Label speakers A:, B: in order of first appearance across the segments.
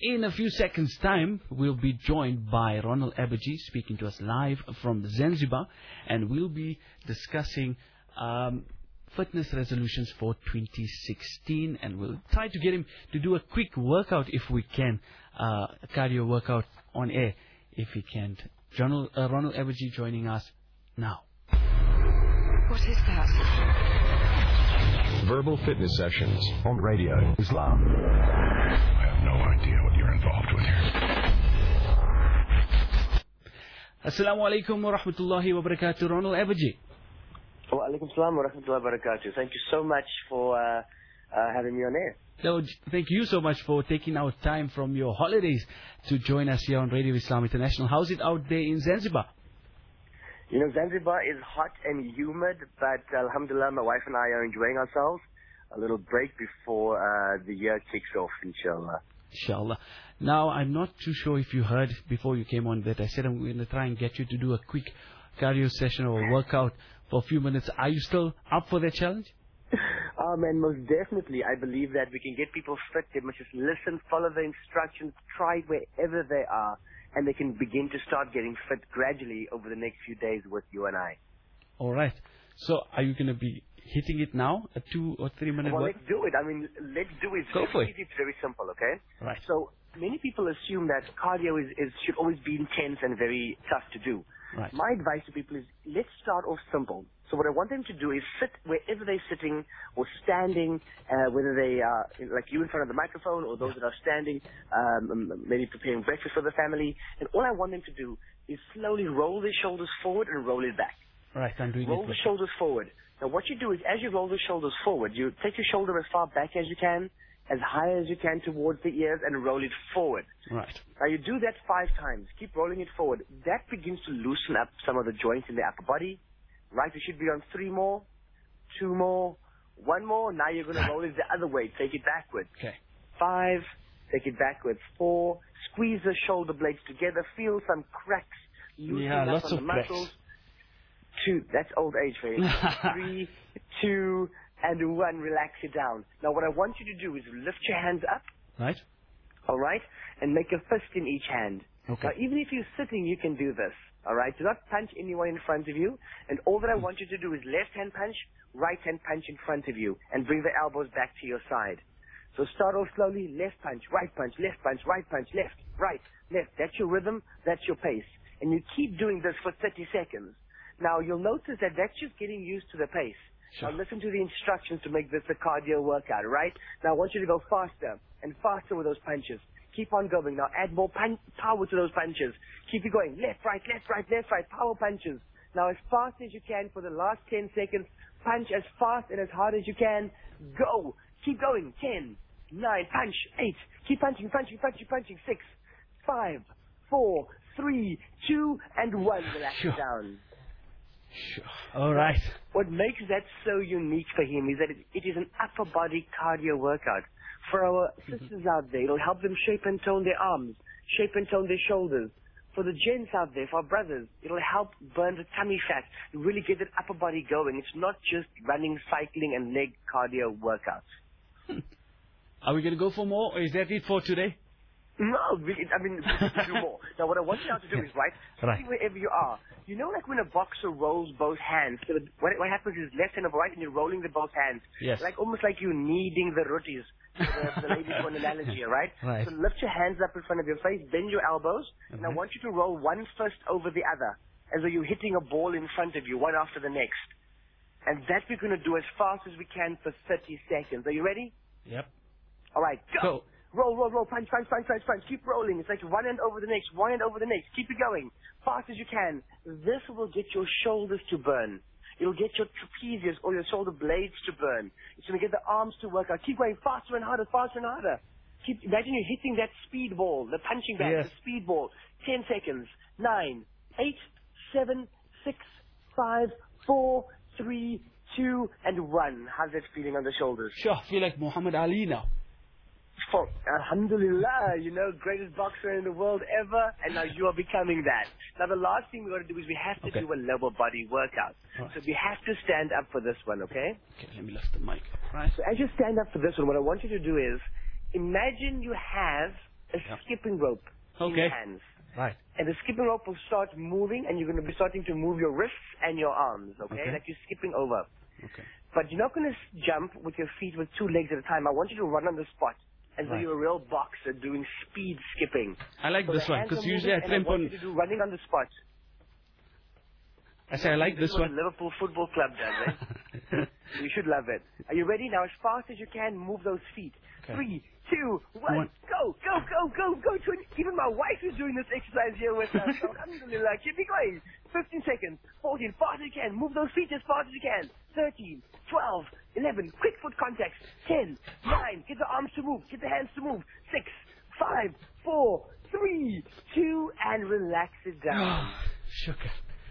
A: In a few seconds' time, we'll be joined by Ronald Abaji speaking to us live from Zanzibar, and we'll be discussing fitness resolutions for 2016, and we'll try to get him to do a quick workout if we can, a cardio workout on air if he can. Ronald Abaji joining us now.
B: What is that?
C: Verbal fitness sessions on Radio Islam. I have no idea what you're involved with here.
A: Assalamu alaikum wa rahmatullahi wa barakatuh. Ronald Abaji.
D: Wa alaikum salam wa rahmatullahi wa barakatuh. Thank you so much for having me on air.
A: No, thank you so much for taking out time from your holidays to join us here on Radio Islam International. How's it out there in Zanzibar?
D: You know, Zanzibar is hot and humid, but alhamdulillah, my wife and I are enjoying ourselves. A little break before the year kicks off, inshallah.
A: Inshallah. Now, I'm not too sure if you heard before you came on that I said I'm going to try and get you to do a quick cardio session or workout for a few minutes. Are you still up for that challenge?
D: Man, most definitely. I believe that we can get people fit. They must just listen, follow the instructions, try wherever they are, and they can begin to start getting fit gradually over the next few days with you and I.
A: All right. So are you going to be hitting it now, a 2 or 3 minute
D: Well,
A: work?
D: let's do it. I mean, let's do it.
A: Go for it.
D: It's very simple, okay?
A: Right.
D: So many people assume that cardio should always be intense and very tough to do.
A: Right.
D: My advice to people is let's start off simple. So what I want them to do is sit wherever they're sitting or standing, whether they are like you in front of the microphone or those that are standing, maybe preparing breakfast for the family. And all I want them to do is slowly roll their shoulders forward and roll it back.
A: Right, I'm doing
D: Roll
A: it.
D: the shoulders forward. Now what you do is as you roll the shoulders forward, you take your shoulder as far back as you can, as high as you can towards the ears, and roll it forward.
A: Right.
D: Now you do that 5 times. Keep rolling it forward. That begins to loosen up some of the joints in the upper body. Right, you should be on 3 more, 2 more, 1 more. Now you're going to roll it the other way. Take it backwards.
A: Okay.
D: 5, take it backwards. 4, squeeze the shoulder blades together. Feel some cracks loosening up
A: lots
D: on
A: of
D: the muscles.
A: cracks.
D: 2, that's old age for you. 3, 2, and 1, relax it down. Now what I want you to do is lift your hands up.
A: Right.
D: All right? And make a fist in each hand.
A: Okay.
D: Now, even if you're sitting, you can do this. All right? Do not punch anyone in front of you. And all that I want you to do is left hand punch, right hand punch in front of you, and bring the elbows back to your side. So start off slowly, left punch, right punch, left punch, right punch, left, right, left. That's your rhythm. That's your pace. And you keep doing this for 30 seconds. Now, you'll notice that that's just getting used to the pace.
A: Sure.
D: Now, listen to the instructions to make this a cardio workout, right? Now, I want you to go faster and faster with those punches. Keep on going. Now, add more power to those punches. Keep it going. Left, right, left, right, left, right. Power punches. Now, as fast as you can for the last 10 seconds, punch as fast and as hard as you can. Go. Keep going. 10, 9, punch. 8. Keep punching, punching, punching, punching. 6, 5, 4, 3, 2, and 1. Relax
A: Sure.
D: down.
A: Sure. All right.
D: What makes that so unique for him is that it is an upper body cardio workout. For our sisters out there, it'll help them shape and tone their arms, shape and tone their shoulders. For the gents out there, for our brothers, it'll help burn the tummy fat, really get that upper body going. It's not just running, cycling, and leg cardio workouts.
A: Are we going to go for more, or is that it for today?
D: No, we can do more. Now, what I want you now to do is, right, see wherever you are. You know, like when a boxer rolls both hands, so what happens is left hand over right, and you're rolling the both hands.
A: Yes.
D: Almost like you're kneading the rotis. For the ladies who want an analogy, right?
A: Right.
D: So lift your hands up in front of your face, bend your elbows, and I want you to roll one fist over the other, as though you're hitting a ball in front of you, one after the next. And that we're going to do as fast as we can for 30 seconds. Are you ready?
A: Yep.
D: All right, go. Roll, roll, roll, punch, punch, punch, punch, punch. Keep rolling. It's like one end over the next, one end over the next. Keep it going. Fast as you can. This will get your shoulders to burn. It'll get your trapezius or your shoulder blades to burn. It's going to get the arms to work out. Keep going faster and harder, faster and harder. Imagine you're hitting that speed ball, the punching bag, the speed ball. 10 seconds. 9, 8, 7, 6, 5, 4, 3, 2, and 1. How's that feeling on the shoulders?
A: Sure. I feel like Muhammad Ali now.
D: For alhamdulillah, greatest boxer in the world ever, and now you are becoming that. Now the last thing we got to do is we have to do a lower body workout.
A: Right.
D: So we have to stand up for this one, okay?
A: Okay, let me lift the mic. Right.
D: So as you stand up for this one, what I want you to do is, imagine you have a skipping rope in your hands.
A: Right.
D: And the skipping rope will start moving, and you're going to be starting to move your wrists and your arms, okay? Like you're skipping over.
A: Okay.
D: But you're not going to jump with your feet with 2 legs at a time. I want you to run on the spot as though you're a real boxer doing speed skipping.
A: I like this one, because usually I tramp on...
D: I want you to do running on the spot.
A: I say I like this one.
D: What the Liverpool Football Club does, eh? You should love it. Are you ready? Now, as fast as you can, move those feet.
A: Okay.
D: 3, 2, 1, go, go, go, go, go. Even my wife is doing this exercise here with us. So, alhamdulillah, keep it going. 15 seconds, 14, fast as you can. Move those feet as fast as you can. 13, 12, 11, quick foot contacts. 10, 9, get the arms to move, get the hands to move. 6, 5, 4, 3, 2, and relax it down.
A: Sugar.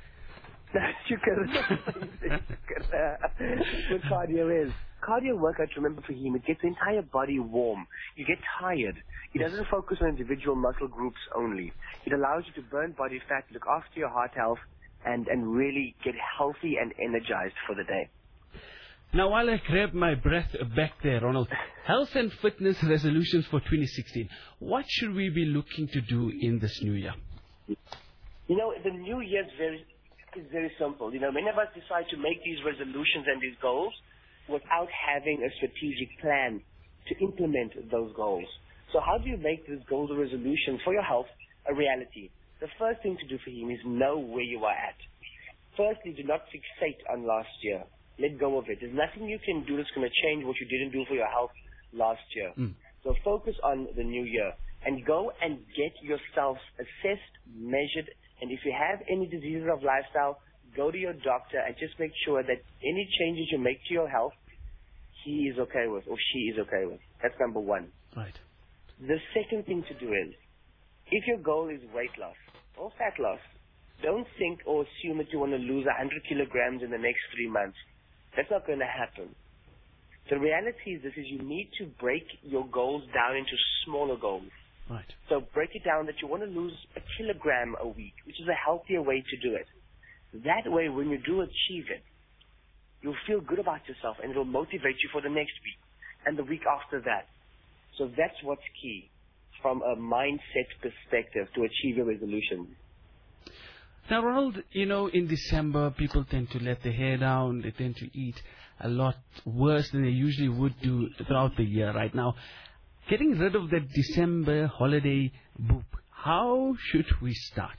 D: What cardio is. Cardio workouts, remember for him, it gets the entire body warm. You get tired. It doesn't focus on individual muscle groups only. It allows you to burn body fat, look after your heart health, and really get healthy and energized for the day.
A: Now, while I grab my breath back there, Ronald, health and fitness resolutions for 2016. What should we be looking to do in this new year?
D: You know, the new year is very simple. You know, many of us decide to make these resolutions and these goals without having a strategic plan to implement those goals. So how do you make these goals or resolutions for your health a reality? The first thing to do for him is know where you are at. Firstly, do not fixate on last year. Let go of it. There's nothing you can do that's going to change what you didn't do for your health last year. So focus on the new year and go and get yourself assessed, measured, and if you have any diseases of lifestyle, go to your doctor and just make sure that any changes you make to your health, he is okay with or she is okay with. That's number one.
A: Right.
D: The second thing to do is, if your goal is weight loss or fat loss, don't think or assume that you want to lose 100 kilograms in the next 3 months. That's not going to happen. The reality is you need to break your goals down into smaller goals.
A: Right.
D: So break it down that you want to lose 1 kilogram a week, which is a healthier way to do it. That way, when you do achieve it, you'll feel good about yourself and it'll motivate you for the next week and the week after that. So that's what's key from a mindset perspective to achieve your resolution.
A: Now, Ronald, you know, in December, people tend to let their hair down. They tend to eat a lot worse than they usually would do throughout the year right now. Getting rid of that December holiday boop, how should we start?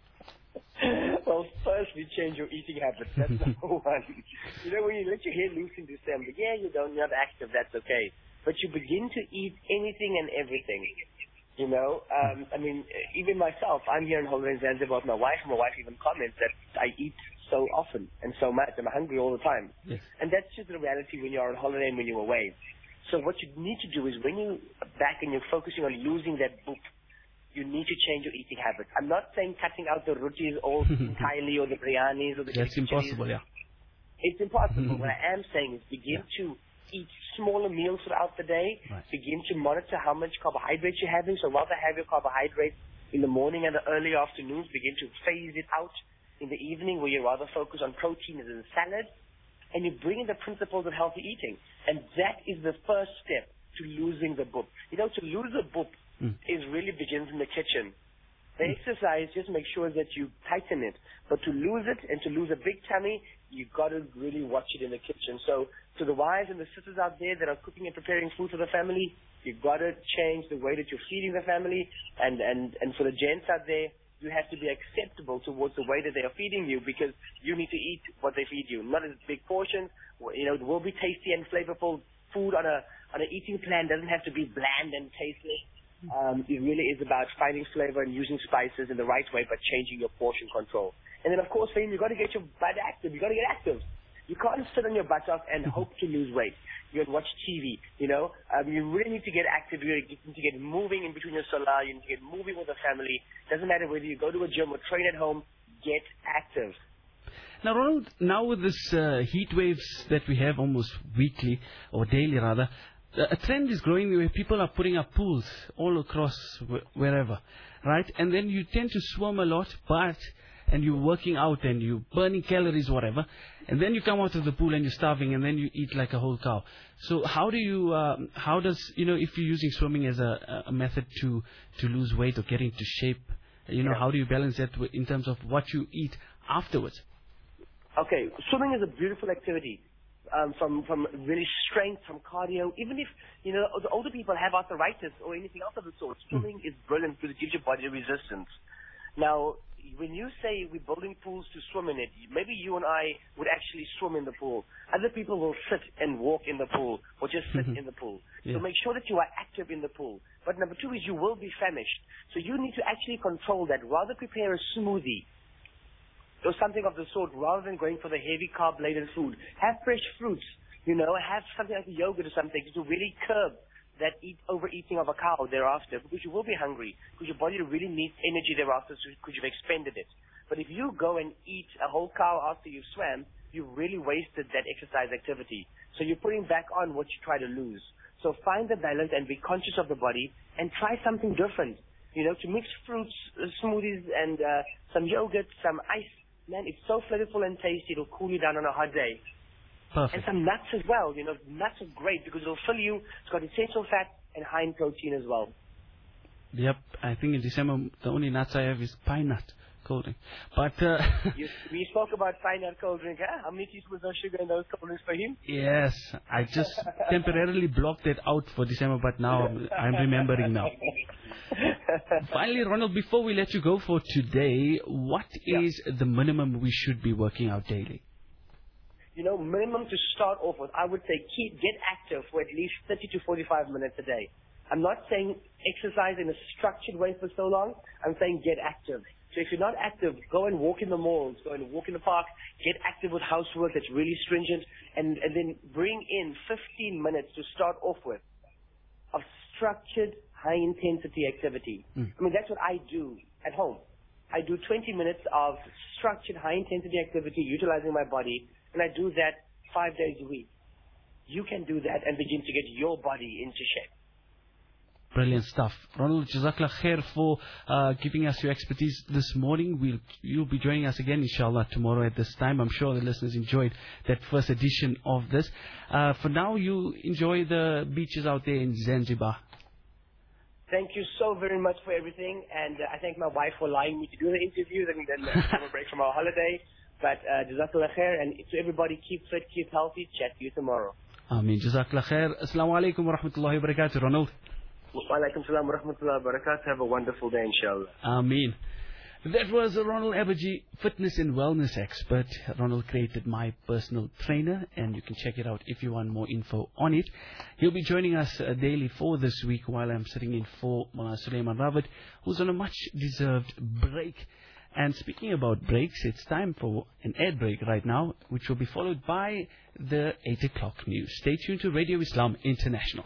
D: Well, firstly, change your eating habits. That's number one. You know, when you let your hair loose in December, you're not active, that's okay. But you begin to eat anything and everything. You know, I mean, even myself, I'm here on holiday in Zanzibar with my wife, and my wife even comments that I eat so often and so much. I'm hungry all the time.
A: Yes.
D: And that's just the reality when you're on holiday and when you're away. So what you need to do is when you're back and you're focusing on losing that boop, you need to change your eating habits. I'm not saying cutting out the rotis all entirely or the biryanis or the
A: That's impossible, yeah.
D: It's impossible. What I am saying is begin to eat smaller meals throughout the day.
A: Right.
D: Begin to monitor how much carbohydrates you're having. So rather have your carbohydrates in the morning and the early afternoons. Begin to phase it out in the evening where you rather focus on protein and salad. And you bring in the principles of healthy eating. And that is the first step to losing the boop. You know, to lose the boop is really begins in the kitchen. The exercise just make sure that you tighten it. But to lose it and to lose a big tummy, you've got to really watch it in the kitchen. So to the wives and the sisters out there that are cooking and preparing food for the family, you've got to change the way that you're feeding the family. And for the gents out there, you have to be acceptable towards the way that they are feeding you because you need to eat what they feed you. Not as big portions. You know, it will be tasty and flavorful. Food on an eating plan doesn't have to be bland and tasteless. It really is about finding flavor and using spices in the right way, but changing your portion control. And then, of course, for him, you've got to get your butt active. You've got to get active. You can't sit on your buttock and hope to lose weight. You got to watch TV, you know. You really need to get active. You need to get moving in between your salah. You need to get moving with the family. Doesn't matter whether you go to a gym or train at home. Get active.
A: Now, Ronald, now with this heat waves that we have almost weekly, or daily rather, a trend is growing where people are putting up pools all across wherever, right? And then you tend to swim a lot, but and you're working out and you're burning calories, whatever, and then you come out of the pool and you're starving, and then you eat like a whole cow. So how does, if you're using swimming as a method to lose weight or get into shape, how do you balance that in terms of what you eat afterwards?
D: Okay, swimming is a beautiful activity. From really strength, from cardio. Even if, the older people have arthritis or anything else of the sort, swimming is brilliant because it gives your body resistance. Now, when you say we're building pools to swim in it, maybe you and I would actually swim in the pool. Other people will sit and walk in the pool or just sit in the pool.
A: Yeah.
D: So make sure that you are active in the pool. But number two is you will be famished. So you need to actually control that. Rather prepare a smoothie or something of the sort, rather than going for the heavy carb-laden food. Have fresh fruits, have something like a yogurt or something to really curb that overeating of a cow thereafter, because you will be hungry, because your body really needs energy thereafter because you've expended it. But if you go and eat a whole cow after you've swam, you've really wasted that exercise activity. So you're putting back on what you try to lose. So find the balance and be conscious of the body and try something different. To mix fruits, smoothies, and some yogurt, some ice. Man, it's so flavorful and tasty, it'll cool you down on a hot day.
A: Perfect.
D: And some nuts as well. Nuts are great because it'll fill you. It's got essential fat and high in protein as well.
A: Yep, I think in December the only nuts I have is pine nut cold drink. But
D: we spoke about pine nut cold drink, huh? How many teaspoons of sugar in those cold drinks for him?
A: Yes, I just temporarily blocked it out for December, but now I'm remembering now. Finally, Ronald, before we let you go for today, what is the minimum we should be working out daily?
D: Minimum to start off with, I would say get active for at least 30 to 45 minutes a day. I'm not saying exercise in a structured way for so long. I'm saying get active. So if you're not active, go and walk in the malls, go and walk in the park, get active with housework that's really stringent, and then bring in 15 minutes to start off with of structured, high-intensity activity. I mean, that's what I do at home. I do 20 minutes of structured, high-intensity activity utilizing my body, and I do that 5 days a week. You can do that and begin to get your body into shape.
A: Brilliant stuff. Ronald, Jazakallah khair for giving us your expertise this morning. You'll be joining us again, inshallah, tomorrow at this time. I'm sure the listeners enjoyed that first edition of this. For now, you enjoy the beaches out there in Zanzibar.
D: Thank you so very much for everything, and I thank my wife for allowing me to do the interview and then have a break from our holiday. But Jazakallah khair, and to everybody, keep fit, keep healthy. Chat to you tomorrow.
A: Ameen. Jazakallah khair. Assalamu alaikum wa rahmatullahi wa barakatuh, Ronald.
D: Wa alaikum salam wa rahmatullahi wa barakatuh. Have a wonderful day, inshallah.
A: Ameen. That was Ronald Abaji, fitness and wellness expert. Ronald created My Personal Trainer, and you can check it out if you want more info on it. He'll be joining us daily for this week while I'm sitting in for Sulaiman Rawat, who's on a much-deserved break. And speaking about breaks, it's time for an ad break right now, which will be followed by the 8 o'clock news. Stay tuned to Radio Islam International.